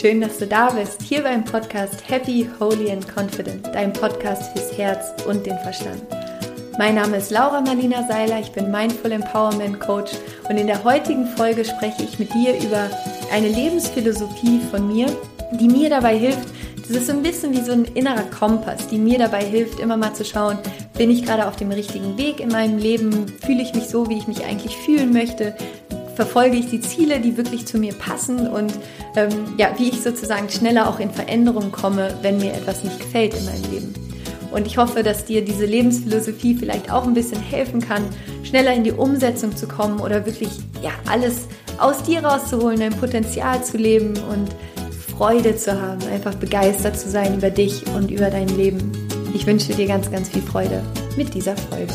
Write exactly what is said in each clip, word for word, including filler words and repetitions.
schön, dass du da bist, hier beim Podcast Happy, Holy and Confident, dein Podcast fürs Herz und den Verstand. Mein Name ist Laura Marlina Seiler, ich bin Mindful Empowerment Coach und in der heutigen Folge spreche ich mit dir über eine Lebensphilosophie von mir, die mir dabei hilft. Das ist so ein bisschen wie so ein innerer Kompass, die mir dabei hilft, immer mal zu schauen, bin ich gerade auf dem richtigen Weg in meinem Leben, fühle ich mich so, wie ich mich eigentlich fühlen möchte, verfolge ich die Ziele, die wirklich zu mir passen und ähm, ja, wie ich sozusagen schneller auch in Veränderungen komme, wenn mir etwas nicht gefällt in meinem Leben. Und ich hoffe, dass dir diese Lebensphilosophie vielleicht auch ein bisschen helfen kann, schneller in die Umsetzung zu kommen oder wirklich ja, alles aus dir rauszuholen, dein Potenzial zu leben und Freude zu haben, einfach begeistert zu sein über dich und über dein Leben. Ich wünsche dir ganz, ganz viel Freude mit dieser Folge.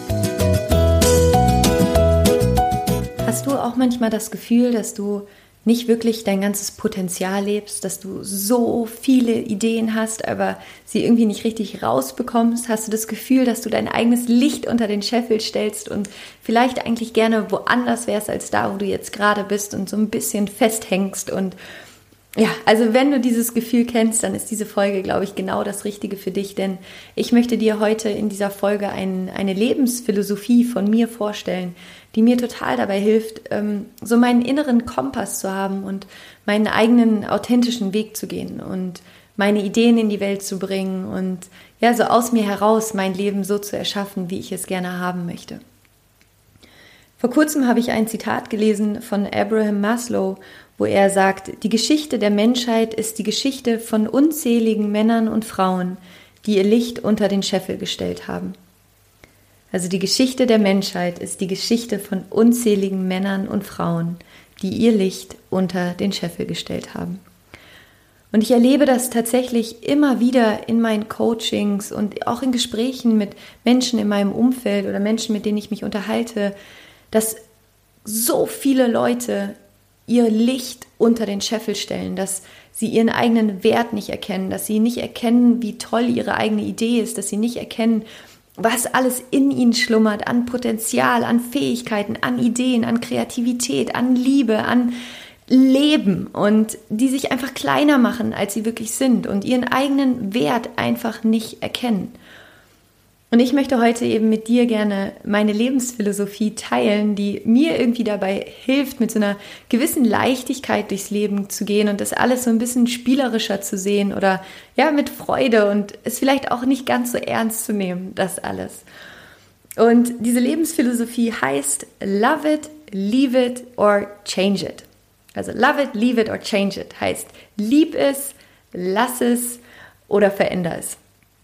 Hast du auch manchmal das Gefühl, dass du nicht wirklich dein ganzes Potenzial lebst, dass du so viele Ideen hast, aber sie irgendwie nicht richtig rausbekommst? Hast du das Gefühl, dass du dein eigenes Licht unter den Scheffel stellst und vielleicht eigentlich gerne woanders wärst als da, wo du jetzt gerade bist und so ein bisschen festhängst? Und ja, also wenn du dieses Gefühl kennst, dann ist diese Folge, glaube ich, genau das Richtige für dich, denn ich möchte dir heute in dieser Folge ein, eine Lebensphilosophie von mir vorstellen, die mir total dabei hilft, so meinen inneren Kompass zu haben und meinen eigenen authentischen Weg zu gehen und meine Ideen in die Welt zu bringen und ja, so aus mir heraus mein Leben so zu erschaffen, wie ich es gerne haben möchte. Vor kurzem habe ich ein Zitat gelesen von Abraham Maslow, wo er sagt, die Geschichte der Menschheit ist die Geschichte von unzähligen Männern und Frauen, die ihr Licht unter den Scheffel gestellt haben. Also die Geschichte der Menschheit ist die Geschichte von unzähligen Männern und Frauen, die ihr Licht unter den Scheffel gestellt haben. Und ich erlebe das tatsächlich immer wieder in meinen Coachings und auch in Gesprächen mit Menschen in meinem Umfeld oder Menschen, mit denen ich mich unterhalte, dass so viele Leute ihr Licht unter den Scheffel stellen, dass sie ihren eigenen Wert nicht erkennen, dass sie nicht erkennen, wie toll ihre eigene Idee ist, dass sie nicht erkennen, was alles in ihnen schlummert, an Potenzial, an Fähigkeiten, an Ideen, an Kreativität, an Liebe, an Leben und die sich einfach kleiner machen, als sie wirklich sind und ihren eigenen Wert einfach nicht erkennen. Und ich möchte heute eben mit dir gerne meine Lebensphilosophie teilen, die mir irgendwie dabei hilft, mit so einer gewissen Leichtigkeit durchs Leben zu gehen und das alles so ein bisschen spielerischer zu sehen oder ja, mit Freude und es vielleicht auch nicht ganz so ernst zu nehmen, das alles. Und diese Lebensphilosophie heißt Love it, leave it or change it. Also love it, leave it or change it heißt lieb es, lass es oder veränder es.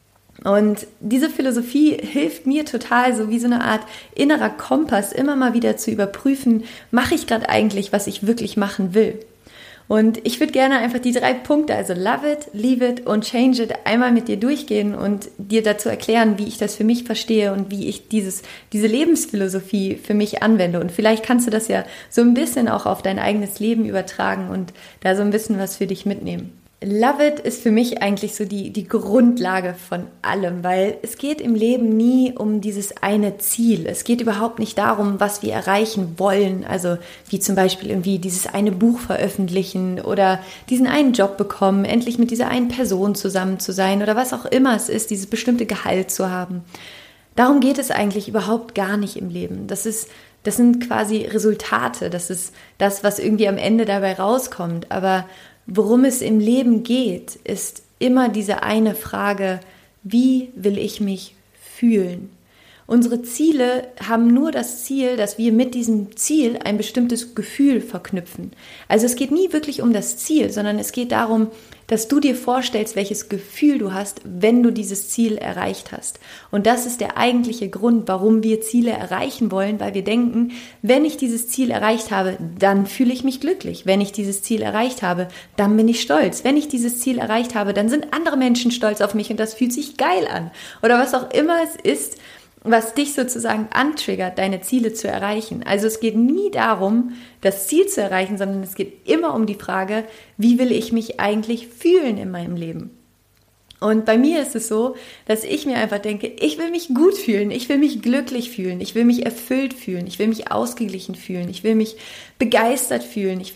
Und diese Philosophie hilft mir total, so wie so eine Art innerer Kompass, immer mal wieder zu überprüfen, mache ich gerade eigentlich, was ich wirklich machen will. Und ich würde gerne einfach die drei Punkte, also love it, leave it und change it, einmal mit dir durchgehen und dir dazu erklären, wie ich das für mich verstehe und wie ich dieses, diese Lebensphilosophie für mich anwende. Und vielleicht kannst du das ja so ein bisschen auch auf dein eigenes Leben übertragen und da so ein bisschen was für dich mitnehmen. Love it ist für mich eigentlich so die, die Grundlage von allem, weil es geht im Leben nie um dieses eine Ziel. Es geht überhaupt nicht darum, was wir erreichen wollen, also wie zum Beispiel irgendwie dieses eine Buch veröffentlichen oder diesen einen Job bekommen, endlich mit dieser einen Person zusammen zu sein oder was auch immer es ist, dieses bestimmte Gehalt zu haben. Darum geht es eigentlich überhaupt gar nicht im Leben. Das ist, das sind quasi Resultate, das ist das, was irgendwie am Ende dabei rauskommt, aber worum es im Leben geht, ist immer diese eine Frage, wie will ich mich fühlen? Unsere Ziele haben nur das Ziel, dass wir mit diesem Ziel ein bestimmtes Gefühl verknüpfen. Also es geht nie wirklich um das Ziel, sondern es geht darum, dass du dir vorstellst, welches Gefühl du hast, wenn du dieses Ziel erreicht hast. Und das ist der eigentliche Grund, warum wir Ziele erreichen wollen, weil wir denken, wenn ich dieses Ziel erreicht habe, dann fühle ich mich glücklich. Wenn ich dieses Ziel erreicht habe, dann bin ich stolz. Wenn ich dieses Ziel erreicht habe, dann sind andere Menschen stolz auf mich und das fühlt sich geil an. Oder was auch immer es ist, was dich sozusagen antriggert, deine Ziele zu erreichen. Also es geht nie darum, das Ziel zu erreichen, sondern es geht immer um die Frage, wie will ich mich eigentlich fühlen in meinem Leben? Und bei mir ist es so, dass ich mir einfach denke, ich will mich gut fühlen, ich will mich glücklich fühlen, ich will mich erfüllt fühlen, ich will mich ausgeglichen fühlen, ich will mich begeistert fühlen, ich will mich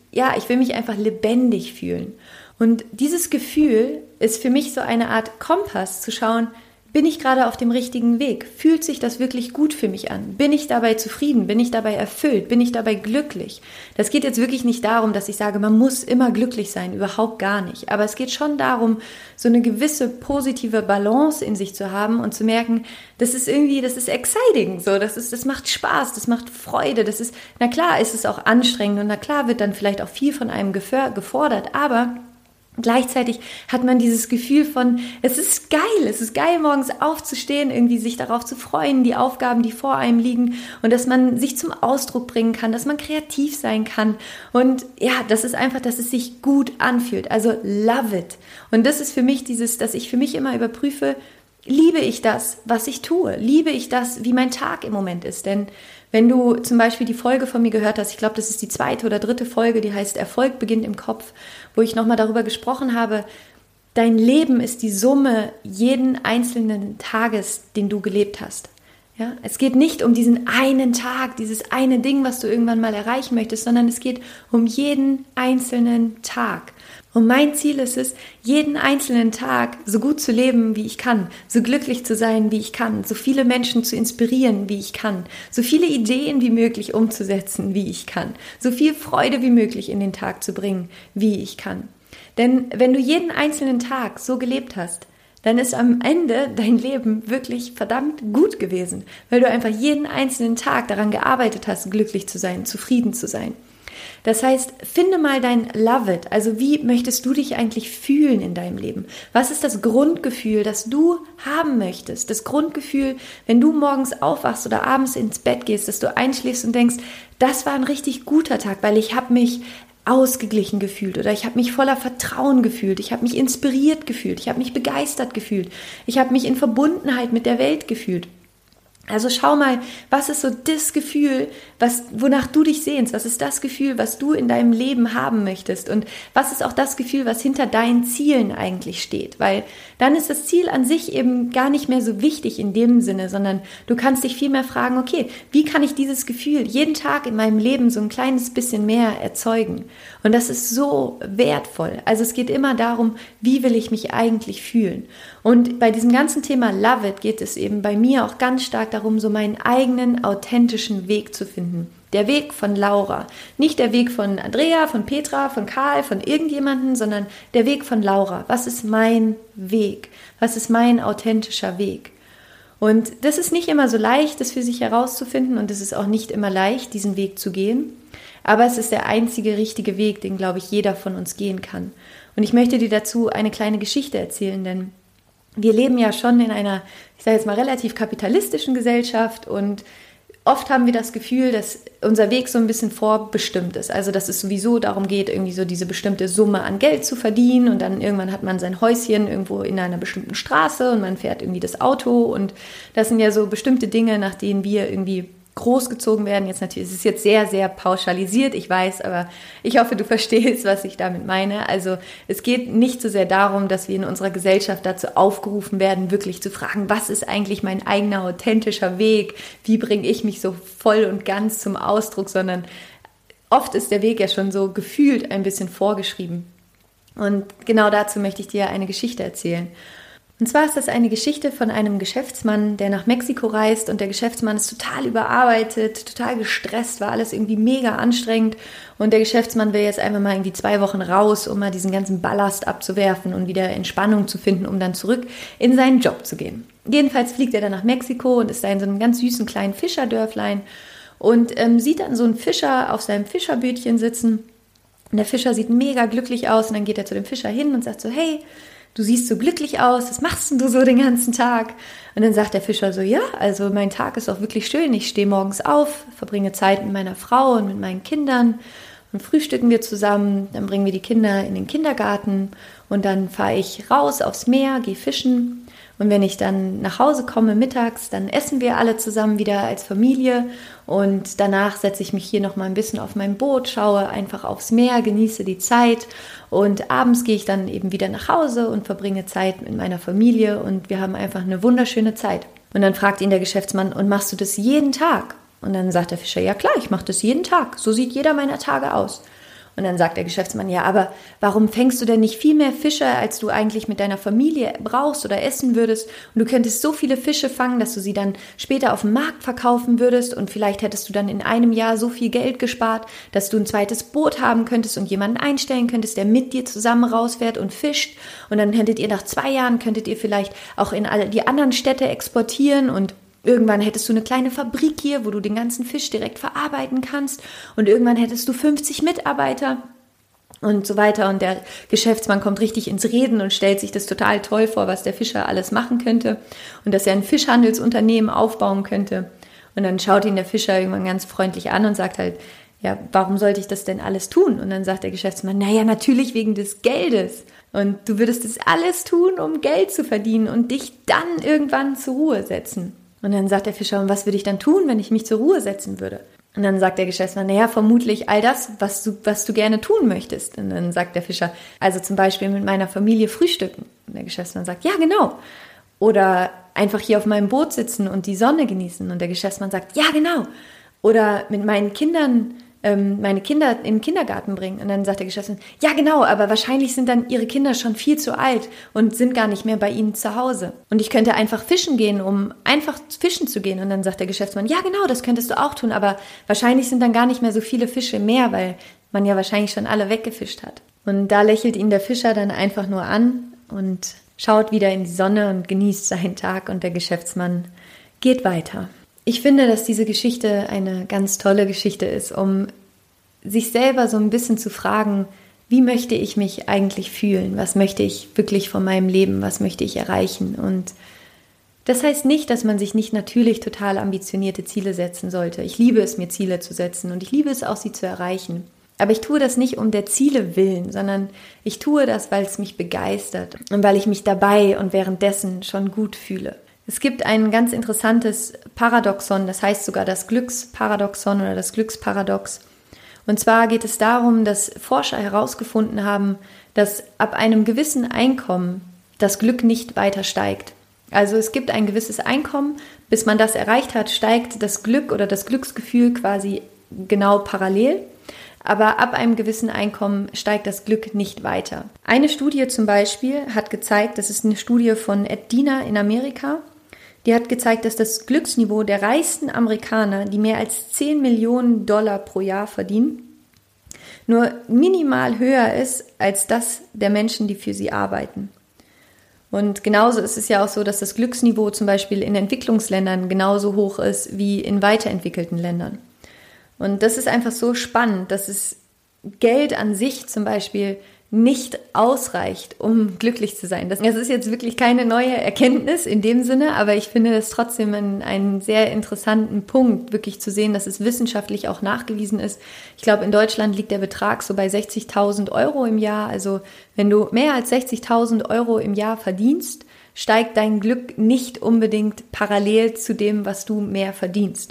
ja, ich will mich einfach lebendig fühlen. Und dieses Gefühl ist für mich so eine Art Kompass, zu schauen, bin ich gerade auf dem richtigen Weg? Fühlt sich das wirklich gut für mich an? Bin ich dabei zufrieden? Bin ich dabei erfüllt? Bin ich dabei glücklich? Das geht jetzt wirklich nicht darum, dass ich sage, man muss immer glücklich sein, überhaupt gar nicht. Aber es geht schon darum, so eine gewisse positive Balance in sich zu haben und zu merken, das ist irgendwie, das ist exciting, so, das ist, das macht Spaß, das macht Freude, das ist, na klar ist es auch anstrengend und na klar wird dann vielleicht auch viel von einem gefordert, aber gleichzeitig hat man dieses Gefühl von, es ist geil, es ist geil, morgens aufzustehen, irgendwie sich darauf zu freuen, die Aufgaben, die vor einem liegen und dass man sich zum Ausdruck bringen kann, dass man kreativ sein kann und ja, das ist einfach, dass es sich gut anfühlt, also love it. Und das ist für mich dieses, dass ich für mich immer überprüfe, liebe ich das, was ich tue? Liebe ich das, wie mein Tag im Moment ist? Denn wenn du zum Beispiel die Folge von mir gehört hast, ich glaube, das ist die zweite oder dritte Folge, die heißt Erfolg beginnt im Kopf, wo ich nochmal darüber gesprochen habe, dein Leben ist die Summe jeden einzelnen Tages, den du gelebt hast. Ja? Es geht nicht um diesen einen Tag, dieses eine Ding, was du irgendwann mal erreichen möchtest, sondern es geht um jeden einzelnen Tag. Und mein Ziel ist es, jeden einzelnen Tag so gut zu leben, wie ich kann, so glücklich zu sein, wie ich kann, so viele Menschen zu inspirieren, wie ich kann, so viele Ideen wie möglich umzusetzen, wie ich kann, so viel Freude wie möglich in den Tag zu bringen, wie ich kann. Denn wenn du jeden einzelnen Tag so gelebt hast, dann ist am Ende dein Leben wirklich verdammt gut gewesen, weil du einfach jeden einzelnen Tag daran gearbeitet hast, glücklich zu sein, zufrieden zu sein. Das heißt, finde mal dein Love It. Also wie möchtest du dich eigentlich fühlen in deinem Leben? Was ist das Grundgefühl, das du haben möchtest? Das Grundgefühl, wenn du morgens aufwachst oder abends ins Bett gehst, dass du einschläfst und denkst, das war ein richtig guter Tag, weil ich habe mich ausgeglichen gefühlt oder ich habe mich voller Vertrauen gefühlt, ich habe mich inspiriert gefühlt, ich habe mich begeistert gefühlt, ich habe mich in Verbundenheit mit der Welt gefühlt. Also schau mal, was ist so das Gefühl, was, wonach du dich sehnst? Was ist das Gefühl, was du in deinem Leben haben möchtest? Und was ist auch das Gefühl, was hinter deinen Zielen eigentlich steht? Weil dann ist das Ziel an sich eben gar nicht mehr so wichtig in dem Sinne, sondern du kannst dich vielmehr fragen, okay, wie kann ich dieses Gefühl jeden Tag in meinem Leben so ein kleines bisschen mehr erzeugen? Und das ist so wertvoll. Also es geht immer darum, wie will ich mich eigentlich fühlen? Und bei diesem ganzen Thema Love It geht es eben bei mir auch ganz stark darum, so meinen eigenen authentischen Weg zu finden. Der Weg von Laura. Nicht der Weg von Andrea, von Petra, von Karl, von irgendjemanden, sondern der Weg von Laura. Was ist mein Weg? Was ist mein authentischer Weg? Und das ist nicht immer so leicht, das für sich herauszufinden und es ist auch nicht immer leicht, diesen Weg zu gehen. Aber es ist der einzige richtige Weg, den, glaube ich, jeder von uns gehen kann. Und ich möchte dir dazu eine kleine Geschichte erzählen, denn wir leben ja schon in einer, ich sage jetzt mal, relativ kapitalistischen Gesellschaft und oft haben wir das Gefühl, dass unser Weg so ein bisschen vorbestimmt ist. Also dass es sowieso darum geht, irgendwie so diese bestimmte Summe an Geld zu verdienen und dann irgendwann hat man sein Häuschen irgendwo in einer bestimmten Straße und man fährt irgendwie das Auto und das sind ja so bestimmte Dinge, nach denen wir irgendwie großgezogen werden. Jetzt natürlich, es ist jetzt sehr, sehr pauschalisiert, ich weiß, aber ich hoffe, du verstehst, was ich damit meine. Also es geht nicht so sehr darum, dass wir in unserer Gesellschaft dazu aufgerufen werden, wirklich zu fragen, was ist eigentlich mein eigener authentischer Weg? Wie bringe ich mich so voll und ganz zum Ausdruck? Sondern oft ist der Weg ja schon so gefühlt ein bisschen vorgeschrieben. Und genau dazu möchte ich dir eine Geschichte erzählen. Und zwar ist das eine Geschichte von einem Geschäftsmann, der nach Mexiko reist und der Geschäftsmann ist total überarbeitet, total gestresst, war alles irgendwie mega anstrengend und der Geschäftsmann will jetzt einfach mal irgendwie zwei Wochen raus, um mal diesen ganzen Ballast abzuwerfen und wieder Entspannung zu finden, um dann zurück in seinen Job zu gehen. Jedenfalls fliegt er dann nach Mexiko und ist da in so einem ganz süßen kleinen Fischerdörflein und ähm, sieht dann so einen Fischer auf seinem Fischerbötchen sitzen und der Fischer sieht mega glücklich aus und dann geht er zu dem Fischer hin und sagt so, hey, du siehst so glücklich aus, was machst denn du so den ganzen Tag? Und dann sagt der Fischer so, ja, also mein Tag ist auch wirklich schön. Ich stehe morgens auf, verbringe Zeit mit meiner Frau und mit meinen Kindern und frühstücken wir zusammen. Dann bringen wir die Kinder in den Kindergarten und dann fahre ich raus aufs Meer, gehe fischen. Und wenn ich dann nach Hause komme mittags, dann essen wir alle zusammen wieder als Familie und danach setze ich mich hier noch mal ein bisschen auf mein Boot, schaue einfach aufs Meer, genieße die Zeit und abends gehe ich dann eben wieder nach Hause und verbringe Zeit mit meiner Familie und wir haben einfach eine wunderschöne Zeit. Und dann fragt ihn der Geschäftsmann, und machst du das jeden Tag? Und dann sagt der Fischer, ja klar, ich mache das jeden Tag, so sieht jeder meiner Tage aus. Und dann sagt der Geschäftsmann, ja, aber warum fängst du denn nicht viel mehr Fische, als du eigentlich mit deiner Familie brauchst oder essen würdest? Und du könntest so viele Fische fangen, dass du sie dann später auf dem Markt verkaufen würdest und vielleicht hättest du dann in einem Jahr so viel Geld gespart, dass du ein zweites Boot haben könntest und jemanden einstellen könntest, der mit dir zusammen rausfährt und fischt. Und dann hättet ihr nach zwei Jahren, könntet ihr vielleicht auch in alle die anderen Städte exportieren und irgendwann hättest du eine kleine Fabrik hier, wo du den ganzen Fisch direkt verarbeiten kannst und irgendwann hättest du fünfzig Mitarbeiter und so weiter. Und der Geschäftsmann kommt richtig ins Reden und stellt sich das total toll vor, was der Fischer alles machen könnte und dass er ein Fischhandelsunternehmen aufbauen könnte. Und dann schaut ihn der Fischer irgendwann ganz freundlich an und sagt halt, ja, warum sollte ich das denn alles tun? Und dann sagt der Geschäftsmann, naja, natürlich wegen des Geldes. Und du würdest das alles tun, um Geld zu verdienen und dich dann irgendwann zur Ruhe setzen. Und dann sagt der Fischer, und was würde ich dann tun, wenn ich mich zur Ruhe setzen würde? Und dann sagt der Geschäftsmann, naja, vermutlich all das, was du, was du gerne tun möchtest. Und dann sagt der Fischer, also zum Beispiel mit meiner Familie frühstücken. Und der Geschäftsmann sagt, ja, genau. Oder einfach hier auf meinem Boot sitzen und die Sonne genießen. Und der Geschäftsmann sagt, ja, genau. Oder mit meinen Kindern ähm, meine Kinder in den Kindergarten bringen. Und dann sagt der Geschäftsmann, ja genau, aber wahrscheinlich sind dann ihre Kinder schon viel zu alt und sind gar nicht mehr bei ihnen zu Hause. Und ich könnte einfach fischen gehen, um einfach fischen zu gehen. Und dann sagt der Geschäftsmann, ja genau, das könntest du auch tun, aber wahrscheinlich sind dann gar nicht mehr so viele Fische mehr, weil man ja wahrscheinlich schon alle weggefischt hat. Und da lächelt ihn der Fischer dann einfach nur an und schaut wieder in die Sonne und genießt seinen Tag und der Geschäftsmann geht weiter. Ich finde, dass diese Geschichte eine ganz tolle Geschichte ist, um sich selber so ein bisschen zu fragen, wie möchte ich mich eigentlich fühlen? Was möchte ich wirklich von meinem Leben? Was möchte ich erreichen? Und das heißt nicht, dass man sich nicht natürlich total ambitionierte Ziele setzen sollte. Ich liebe es, mir Ziele zu setzen und ich liebe es auch, sie zu erreichen. Aber ich tue das nicht um der Ziele willen, sondern ich tue das, weil es mich begeistert und weil ich mich dabei und währenddessen schon gut fühle. Es gibt ein ganz interessantes Paradoxon, das heißt sogar das Glücksparadoxon oder das Glücksparadox. Und zwar geht es darum, dass Forscher herausgefunden haben, dass ab einem gewissen Einkommen das Glück nicht weiter steigt. Also es gibt ein gewisses Einkommen, bis man das erreicht hat, steigt das Glück oder das Glücksgefühl quasi genau parallel. Aber ab einem gewissen Einkommen steigt das Glück nicht weiter. Eine Studie zum Beispiel hat gezeigt, das ist eine Studie von Ed Diener in Amerika, die hat gezeigt, dass das Glücksniveau der reichsten Amerikaner, die mehr als zehn Millionen Dollar pro Jahr verdienen, nur minimal höher ist als das der Menschen, die für sie arbeiten. Und genauso ist es ja auch so, dass das Glücksniveau zum Beispiel in Entwicklungsländern genauso hoch ist wie in weiterentwickelten Ländern. Und das ist einfach so spannend, dass es Geld an sich zum Beispiel nicht ausreicht, um glücklich zu sein. Das, das ist jetzt wirklich keine neue Erkenntnis in dem Sinne, aber ich finde das trotzdem einen, einen sehr interessanten Punkt, wirklich zu sehen, dass es wissenschaftlich auch nachgewiesen ist. Ich glaube, in Deutschland liegt der Betrag so bei sechzigtausend Euro im Jahr. Also wenn du mehr als sechzigtausend Euro im Jahr verdienst, steigt dein Glück nicht unbedingt parallel zu dem, was du mehr verdienst.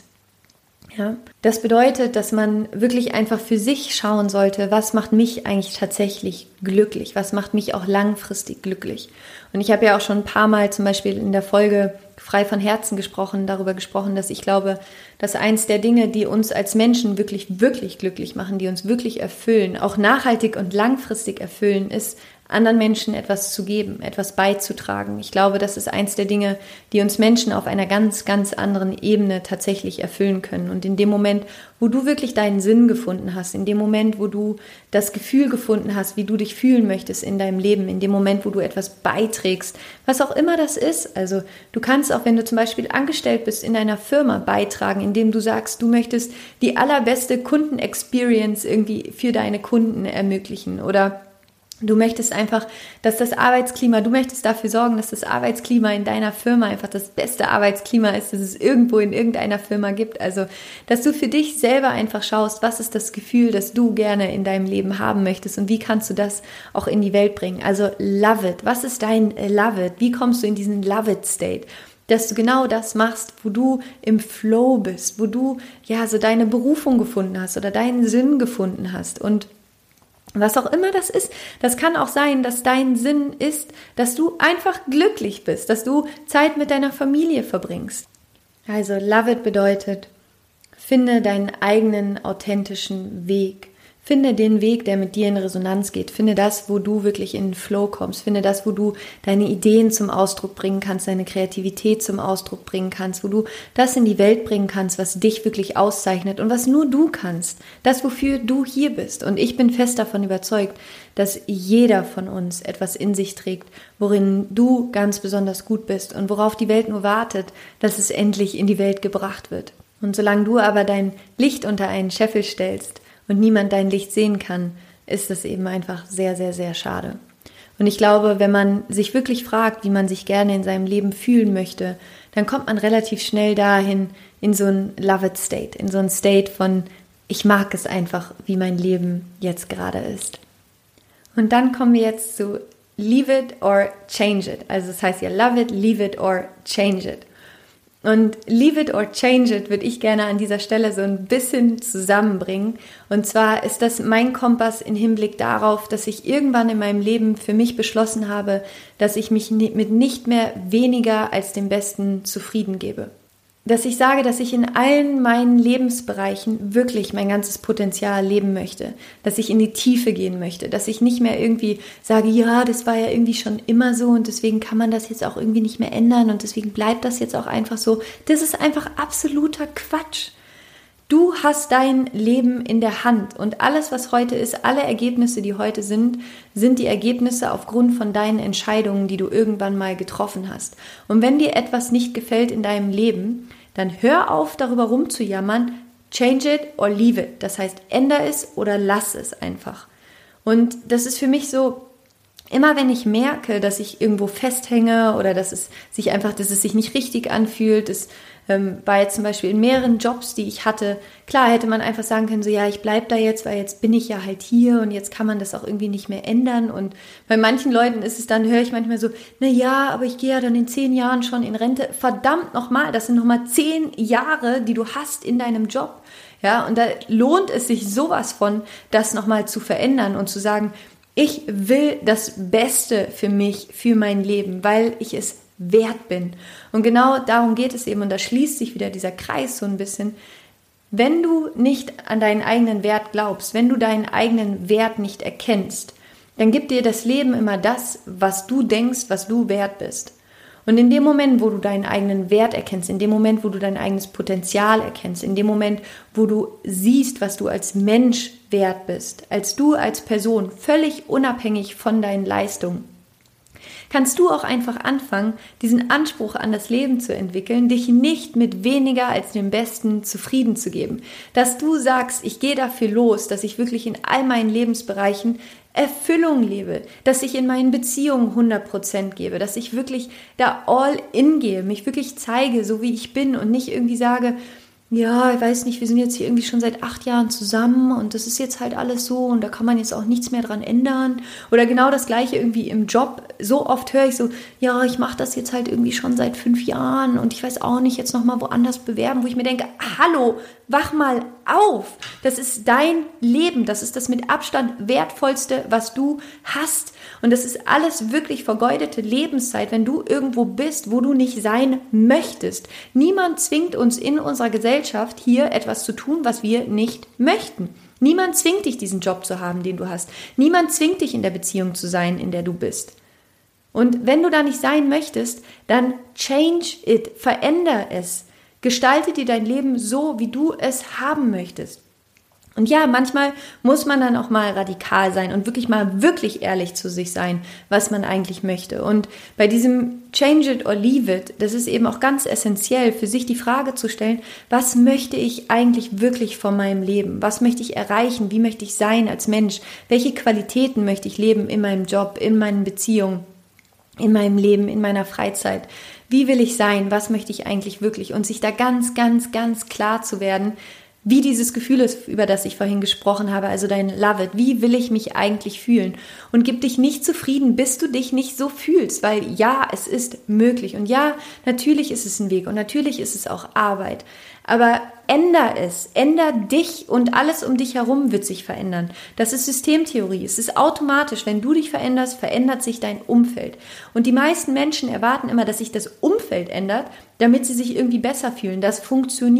Ja, das bedeutet, dass man wirklich einfach für sich schauen sollte, was macht mich eigentlich tatsächlich glücklich, was macht mich auch langfristig glücklich. Und ich habe ja auch schon ein paar Mal zum Beispiel in der Folge Frei von Herzen gesprochen, darüber gesprochen, dass ich glaube, dass eins der Dinge, die uns als Menschen wirklich, wirklich glücklich machen, die uns wirklich erfüllen, auch nachhaltig und langfristig erfüllen, ist, anderen Menschen etwas zu geben, etwas beizutragen. Ich glaube, das ist eins der Dinge, die uns Menschen auf einer ganz, ganz anderen Ebene tatsächlich erfüllen können. Und in dem Moment, wo du wirklich deinen Sinn gefunden hast, in dem Moment, wo du das Gefühl gefunden hast, wie du dich fühlen möchtest in deinem Leben, in dem Moment, wo du etwas beiträgst, was auch immer das ist. Also du kannst auch, wenn du zum Beispiel angestellt bist, in einer Firma beitragen, indem du sagst, du möchtest die allerbeste Kundenexperience irgendwie für deine Kunden ermöglichen oder du möchtest einfach, dass das Arbeitsklima, du möchtest dafür sorgen, dass das Arbeitsklima in deiner Firma einfach das beste Arbeitsklima ist, das es irgendwo in irgendeiner Firma gibt. Also, dass du für dich selber einfach schaust, was ist das Gefühl, das du gerne in deinem Leben haben möchtest und wie kannst du das auch in die Welt bringen. Also, love it. Was ist dein love it? Wie kommst du in diesen love it State? Dass du genau das machst, wo du im Flow bist, wo du ja so deine Berufung gefunden hast oder deinen Sinn gefunden hast und was auch immer das ist, das kann auch sein, dass dein Sinn ist, dass du einfach glücklich bist, dass du Zeit mit deiner Familie verbringst. Also love it bedeutet, finde deinen eigenen authentischen Weg. Finde den Weg, der mit dir in Resonanz geht. Finde das, wo du wirklich in den Flow kommst. Finde das, wo du deine Ideen zum Ausdruck bringen kannst, deine Kreativität zum Ausdruck bringen kannst, wo du das in die Welt bringen kannst, was dich wirklich auszeichnet und was nur du kannst. Das, wofür du hier bist. Und ich bin fest davon überzeugt, dass jeder von uns etwas in sich trägt, worin du ganz besonders gut bist und worauf die Welt nur wartet, dass es endlich in die Welt gebracht wird. Und solange du aber dein Licht unter einen Scheffel stellst, und niemand dein Licht sehen kann, ist es eben einfach sehr, sehr, sehr schade. Und ich glaube, wenn man sich wirklich fragt, wie man sich gerne in seinem Leben fühlen möchte, dann kommt man relativ schnell dahin in so ein Love-it-State, in so ein State von, ich mag es einfach, wie mein Leben jetzt gerade ist. Und dann kommen wir jetzt zu leave it or change it. Also das heißt ja love it, leave it or change it. Und leave it or change it würde ich gerne an dieser Stelle so ein bisschen zusammenbringen. Und zwar ist das mein Kompass im Hinblick darauf, dass ich irgendwann in meinem Leben für mich beschlossen habe, dass ich mich mit nicht mehr weniger als dem Besten zufrieden gebe. Dass ich sage, dass ich in allen meinen Lebensbereichen wirklich mein ganzes Potenzial leben möchte, dass ich in die Tiefe gehen möchte, dass ich nicht mehr irgendwie sage, ja, das war ja irgendwie schon immer so und deswegen kann man das jetzt auch irgendwie nicht mehr ändern und deswegen bleibt das jetzt auch einfach so. Das ist einfach absoluter Quatsch. Du hast dein Leben in der Hand und alles, was heute ist, alle Ergebnisse, die heute sind, sind die Ergebnisse aufgrund von deinen Entscheidungen, die du irgendwann mal getroffen hast. Und wenn dir etwas nicht gefällt in deinem Leben, dann hör auf, darüber rumzujammern, change it or leave it. Das heißt, änder es oder lass es einfach. Und das ist für mich so, immer wenn ich merke, dass ich irgendwo festhänge oder dass es sich einfach, dass es sich nicht richtig anfühlt, es ähm, war jetzt zum Beispiel in mehreren Jobs, die ich hatte, klar hätte man einfach sagen können, so ja, ich bleib da jetzt, weil jetzt bin ich ja halt hier und jetzt kann man das auch irgendwie nicht mehr ändern und bei manchen Leuten ist es dann, höre ich manchmal so, na ja, aber ich gehe ja dann in zehn Jahren schon in Rente, verdammt nochmal, das sind nochmal zehn Jahre, die du hast in deinem Job, ja, und da lohnt es sich sowas von, das nochmal zu verändern und zu sagen, ich will das Beste für mich, für mein Leben, weil ich es wert bin. Und genau darum geht es eben. Und da schließt sich wieder dieser Kreis so ein bisschen. Wenn du nicht an deinen eigenen Wert glaubst, wenn du deinen eigenen Wert nicht erkennst, dann gibt dir das Leben immer das, was du denkst, was du wert bist. Und in dem Moment, wo du deinen eigenen Wert erkennst, in dem Moment, wo du dein eigenes Potenzial erkennst, in dem Moment, wo du siehst, was du als Mensch wert bist, als du als Person, völlig unabhängig von deinen Leistungen, kannst du auch einfach anfangen, diesen Anspruch an das Leben zu entwickeln, dich nicht mit weniger als dem Besten zufrieden zu geben. Dass du sagst, ich gehe dafür los, dass ich wirklich in all meinen Lebensbereichen Erfüllung lebe, dass ich in meinen Beziehungen hundert Prozent gebe, dass ich wirklich da all in gehe, mich wirklich zeige, so wie ich bin und nicht irgendwie sage, ja, ich weiß nicht, wir sind jetzt hier irgendwie schon seit acht Jahren zusammen und das ist jetzt halt alles so und da kann man jetzt auch nichts mehr dran ändern. Oder genau das Gleiche irgendwie im Job. So oft höre ich so, ja, ich mache das jetzt halt irgendwie schon seit fünf Jahren und ich weiß auch nicht, jetzt nochmal woanders bewerben, wo ich mir denke, hallo, wach mal auf. Das ist dein Leben, das ist das mit Abstand wertvollste, was du hast. Und das ist alles wirklich vergeudete Lebenszeit, wenn du irgendwo bist, wo du nicht sein möchtest. Niemand zwingt uns in unserer Gesellschaft hier etwas zu tun, was wir nicht möchten. Niemand zwingt dich, diesen Job zu haben, den du hast. Niemand zwingt dich, in der Beziehung zu sein, in der du bist. Und wenn du da nicht sein möchtest, dann change it, veränder es. Gestalte dir dein Leben so, wie du es haben möchtest. Und ja, manchmal muss man dann auch mal radikal sein und wirklich mal wirklich ehrlich zu sich sein, was man eigentlich möchte. Und bei diesem Change it or leave it, das ist eben auch ganz essentiell, für sich die Frage zu stellen, was möchte ich eigentlich wirklich von meinem Leben? Was möchte ich erreichen? Wie möchte ich sein als Mensch? Welche Qualitäten möchte ich leben in meinem Job, in meinen Beziehungen, in meinem Leben, in meiner Freizeit? Wie will ich sein? Was möchte ich eigentlich wirklich? Und sich da ganz, ganz, ganz klar zu werden, wie dieses Gefühl ist, über das ich vorhin gesprochen habe, also dein Love it. Wie will ich mich eigentlich fühlen? Und gib dich nicht zufrieden, bis du dich nicht so fühlst, weil ja, es ist möglich. Und ja, natürlich ist es ein Weg und natürlich ist es auch Arbeit. Aber änder es, änder dich und alles um dich herum wird sich verändern. Das ist Systemtheorie. Es ist automatisch, wenn du dich veränderst, verändert sich dein Umfeld. Und die meisten Menschen erwarten immer, dass sich das Umfeld ändert, damit sie sich irgendwie besser fühlen. Das funktioniert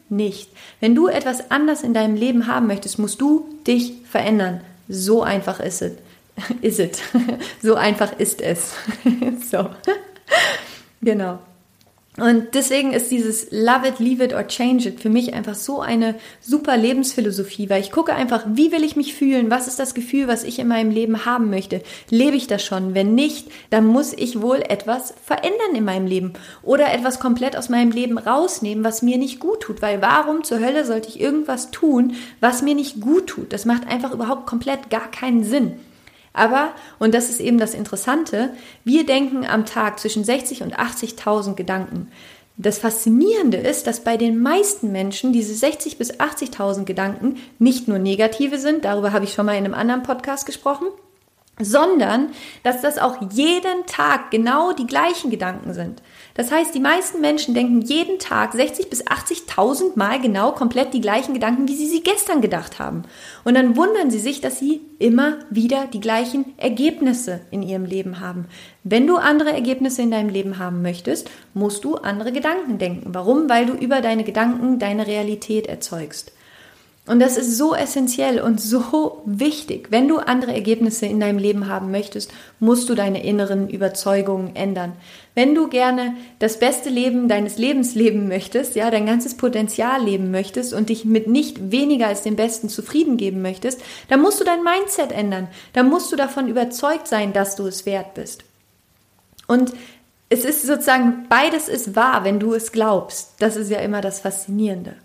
nicht. Wenn du etwas anders in deinem Leben haben möchtest, musst du dich verändern. So einfach ist es. Ist es. So einfach ist es. So. Genau. Und deswegen ist dieses Love it, leave it or change it für mich einfach so eine super Lebensphilosophie, weil ich gucke einfach, wie will ich mich fühlen, was ist das Gefühl, was ich in meinem Leben haben möchte, lebe ich das schon, wenn nicht, dann muss ich wohl etwas verändern in meinem Leben oder etwas komplett aus meinem Leben rausnehmen, was mir nicht gut tut, weil warum zur Hölle sollte ich irgendwas tun, was mir nicht gut tut, das macht einfach überhaupt komplett gar keinen Sinn. Aber, und das ist eben das Interessante, wir denken am Tag zwischen sechzig und achtzigtausend Gedanken. Das Faszinierende ist, dass bei den meisten Menschen diese sechzig bis achtzigtausend Gedanken nicht nur negative sind, darüber habe ich schon mal in einem anderen Podcast gesprochen, sondern dass das auch jeden Tag genau die gleichen Gedanken sind. Das heißt, die meisten Menschen denken jeden Tag sechzig bis achtzigtausend Mal genau komplett die gleichen Gedanken, wie sie sie gestern gedacht haben. Und dann wundern sie sich, dass sie immer wieder die gleichen Ergebnisse in ihrem Leben haben. Wenn du andere Ergebnisse in deinem Leben haben möchtest, musst du andere Gedanken denken. Warum? Weil du über deine Gedanken deine Realität erzeugst. Und das ist so essentiell und so wichtig. Wenn du andere Ergebnisse in deinem Leben haben möchtest, musst du deine inneren Überzeugungen ändern. Wenn du gerne das beste Leben deines Lebens leben möchtest, ja, dein ganzes Potenzial leben möchtest und dich mit nicht weniger als dem Besten zufrieden geben möchtest, dann musst du dein Mindset ändern. Dann musst du davon überzeugt sein, dass du es wert bist. Und es ist sozusagen, beides ist wahr, wenn du es glaubst. Das ist ja immer das Faszinierende.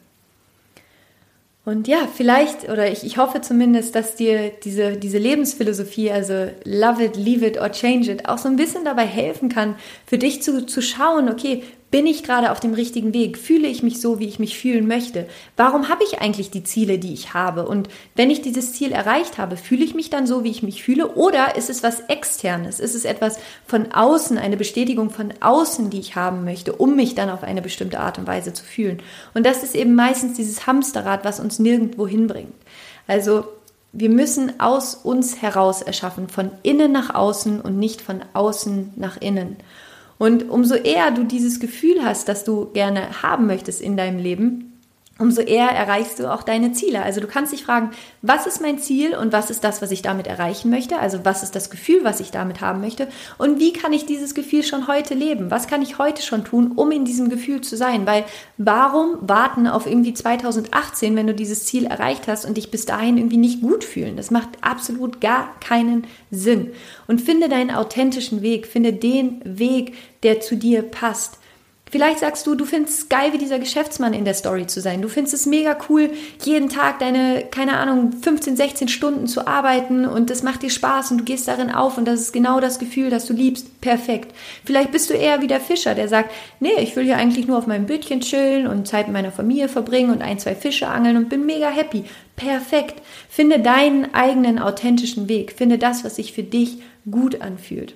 Und ja, vielleicht, oder ich, ich hoffe zumindest, dass dir diese, diese Lebensphilosophie, also love it, leave it or change it, auch so ein bisschen dabei helfen kann, für dich zu, zu schauen, okay, bin ich gerade auf dem richtigen Weg? Fühle ich mich so, wie ich mich fühlen möchte? Warum habe ich eigentlich die Ziele, die ich habe? Und wenn ich dieses Ziel erreicht habe, fühle ich mich dann so, wie ich mich fühle? Oder ist es was Externes? Ist es etwas von außen, eine Bestätigung von außen, die ich haben möchte, um mich dann auf eine bestimmte Art und Weise zu fühlen? Und das ist eben meistens dieses Hamsterrad, was uns nirgendwo hinbringt. Also wir müssen aus uns heraus erschaffen, von innen nach außen und nicht von außen nach innen. Und umso eher du dieses Gefühl hast, das du gerne haben möchtest in deinem Leben, umso eher erreichst du auch deine Ziele. Also du kannst dich fragen, was ist mein Ziel und was ist das, was ich damit erreichen möchte? Also was ist das Gefühl, was ich damit haben möchte? Und wie kann ich dieses Gefühl schon heute leben? Was kann ich heute schon tun, um in diesem Gefühl zu sein? Weil warum warten auf irgendwie zweitausendachtzehn, wenn du dieses Ziel erreicht hast und dich bis dahin irgendwie nicht gut fühlen? Das macht absolut gar keinen Sinn. Und finde deinen authentischen Weg, finde den Weg, der zu dir passt. Vielleicht sagst du, du findest es geil, wie dieser Geschäftsmann in der Story zu sein. Du findest es mega cool, jeden Tag deine, keine Ahnung, fünfzehn, sechzehn Stunden zu arbeiten und das macht dir Spaß und du gehst darin auf und das ist genau das Gefühl, das du liebst. Perfekt. Vielleicht bist du eher wie der Fischer, der sagt, nee, ich will hier eigentlich nur auf meinem Bötchen chillen und Zeit mit meiner Familie verbringen und ein, zwei Fische angeln und bin mega happy. Perfekt. Finde deinen eigenen authentischen Weg. Finde das, was sich für dich gut anfühlt.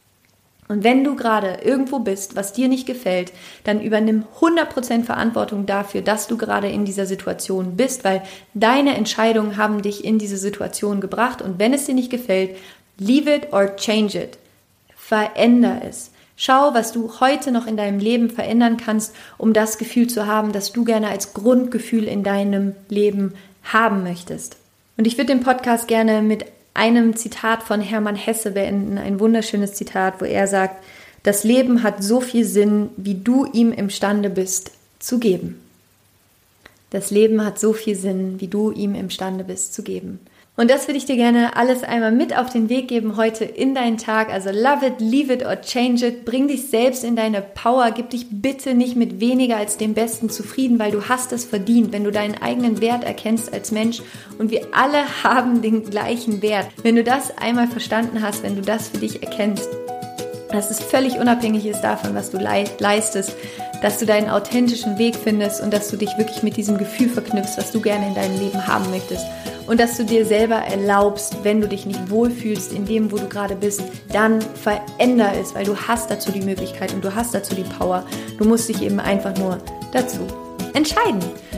Und wenn du gerade irgendwo bist, was dir nicht gefällt, dann übernimm hundert Prozent Verantwortung dafür, dass du gerade in dieser Situation bist, weil deine Entscheidungen haben dich in diese Situation gebracht und wenn es dir nicht gefällt, leave it or change it. Veränder es. Schau, was du heute noch in deinem Leben verändern kannst, um das Gefühl zu haben, das du gerne als Grundgefühl in deinem Leben haben möchtest. Und ich würde den Podcast gerne mit einem Zitat von Hermann Hesse beenden, ein wunderschönes Zitat, wo er sagt, das Leben hat so viel Sinn, wie du ihm imstande bist zu geben. Das Leben hat so viel Sinn, wie du ihm imstande bist zu geben. Und das würde ich dir gerne alles einmal mit auf den Weg geben heute in deinen Tag. Also love it, leave it or change it. Bring dich selbst in deine Power. Gib dich bitte nicht mit weniger als dem Besten zufrieden, weil du hast es verdient, wenn du deinen eigenen Wert erkennst als Mensch. Und wir alle haben den gleichen Wert. Wenn du das einmal verstanden hast, wenn du das für dich erkennst, dass es völlig unabhängig ist davon, was du leistest, dass du deinen authentischen Weg findest und dass du dich wirklich mit diesem Gefühl verknüpfst, was du gerne in deinem Leben haben möchtest. Und dass du dir selber erlaubst, wenn du dich nicht wohlfühlst in dem, wo du gerade bist, dann veränder es, weil du hast dazu die Möglichkeit und du hast dazu die Power. Du musst dich eben einfach nur dazu entscheiden.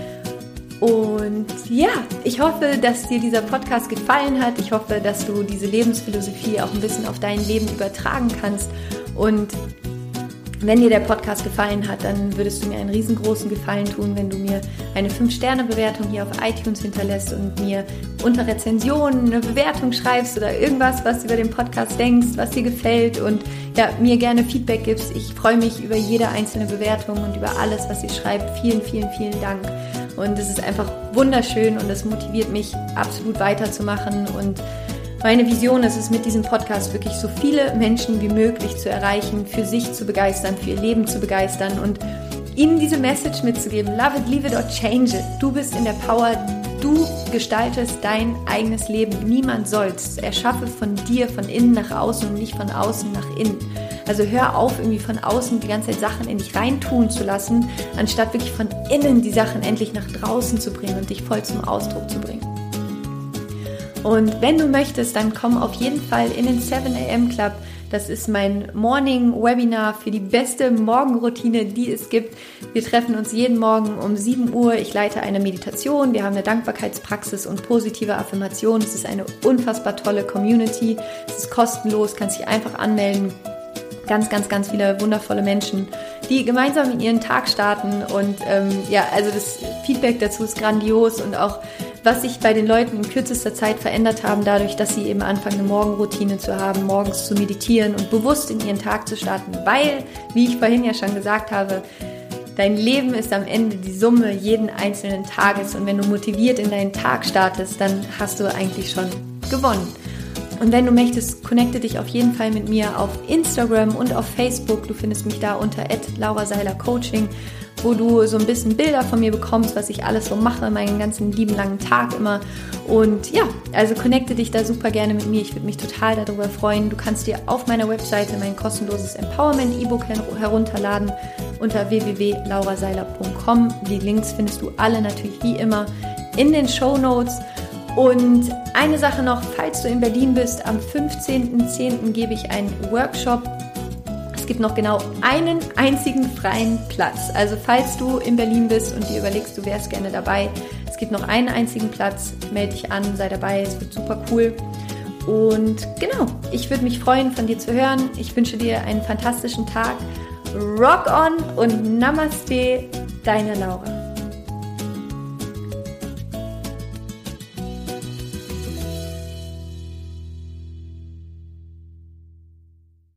Und ja, ich hoffe, dass dir dieser Podcast gefallen hat. Ich hoffe, dass du diese Lebensphilosophie auch ein bisschen auf dein Leben übertragen kannst. Und Wenn dir der Podcast gefallen hat, dann würdest du mir einen riesengroßen Gefallen tun, wenn du mir eine fünf Sterne Bewertung hier auf iTunes hinterlässt und mir unter Rezensionen eine Bewertung schreibst oder irgendwas, was du über den Podcast denkst, was dir gefällt und ja, mir gerne Feedback gibst. Ich freue mich über jede einzelne Bewertung und über alles, was ihr schreibt. Vielen, vielen, vielen Dank. Und es ist einfach wunderschön und es motiviert mich, absolut weiterzumachen. Und meine Vision ist es, mit diesem Podcast wirklich so viele Menschen wie möglich zu erreichen, für sich zu begeistern, für ihr Leben zu begeistern und ihnen diese Message mitzugeben. Love it, leave it or change it. Du bist in der Power, du gestaltest dein eigenes Leben. Niemand soll's. Erschaffe von dir, von innen nach außen und nicht von außen nach innen. Also hör auf, irgendwie von außen die ganze Zeit Sachen in dich reintun zu lassen, anstatt wirklich von innen die Sachen endlich nach draußen zu bringen und dich voll zum Ausdruck zu bringen. Und wenn du möchtest, dann komm auf jeden Fall in den seven a m Club. Das ist mein Morning-Webinar für die beste Morgenroutine, die es gibt. Wir treffen uns jeden Morgen um sieben Uhr. Ich leite eine Meditation. Wir haben eine Dankbarkeitspraxis und positive Affirmation. Es ist eine unfassbar tolle Community. Es ist kostenlos, kannst dich einfach anmelden. Ganz, ganz, ganz viele wundervolle Menschen, die gemeinsam in ihren Tag starten. Und ähm, ja, also das Feedback dazu ist grandios und auch was sich bei den Leuten in kürzester Zeit verändert haben, dadurch, dass sie eben anfangen, eine Morgenroutine zu haben, morgens zu meditieren und bewusst in ihren Tag zu starten. Weil, wie ich vorhin ja schon gesagt habe, dein Leben ist am Ende die Summe jeden einzelnen Tages. Und wenn du motiviert in deinen Tag startest, dann hast du eigentlich schon gewonnen. Und wenn du möchtest, connecte dich auf jeden Fall mit mir auf Instagram und auf Facebook. Du findest mich da unter at laura seiler coaching, wo du so ein bisschen Bilder von mir bekommst, was ich alles so mache, meinen ganzen lieben langen Tag immer. Und ja, also connecte dich da super gerne mit mir. Ich würde mich total darüber freuen. Du kannst dir auf meiner Webseite mein kostenloses Empowerment-E-Book her- herunterladen unter w w w punkt laura seiler punkt com. Die Links findest du alle natürlich wie immer in den Shownotes. Und eine Sache noch, falls du in Berlin bist, am fünfzehnten zehnten gebe ich einen Workshop. Es gibt noch genau einen einzigen freien Platz. Also falls du in Berlin bist und dir überlegst, du wärst gerne dabei, es gibt noch einen einzigen Platz, melde dich an, sei dabei, es wird super cool. Und genau, ich würde mich freuen, von dir zu hören. Ich wünsche dir einen fantastischen Tag. Rock on und Namaste, deine Laura.